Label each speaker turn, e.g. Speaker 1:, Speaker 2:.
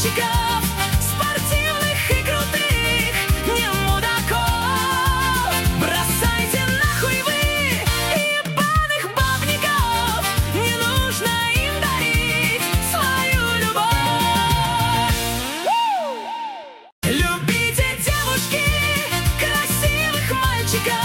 Speaker 1: мальчиков, спортивных и крутых, не мудаков. Бросайте нахуй вы ебаных бабников, не нужно им дарить свою любовь. Любите девушки красивых мальчиков.